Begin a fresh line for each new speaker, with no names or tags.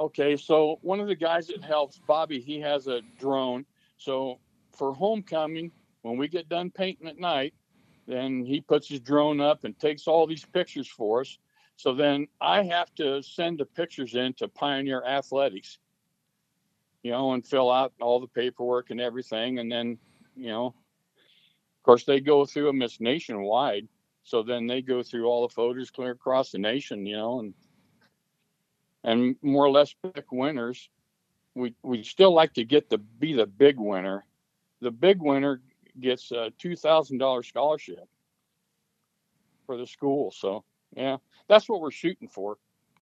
Okay, so one of the guys that helps, Bobby, he has a drone. So for homecoming, when we get done painting at night, then he puts his drone up and takes all these pictures for us. So then I have to send the pictures in to Pioneer Athletics, and fill out all the paperwork and everything. And then, of course, they go through them. It's nationwide. So then they go through all the photos clear across the nation, and more or less pick winners. We still like to be the big winner. The big winner gets a $2,000 scholarship for the school. So yeah, that's what we're shooting for.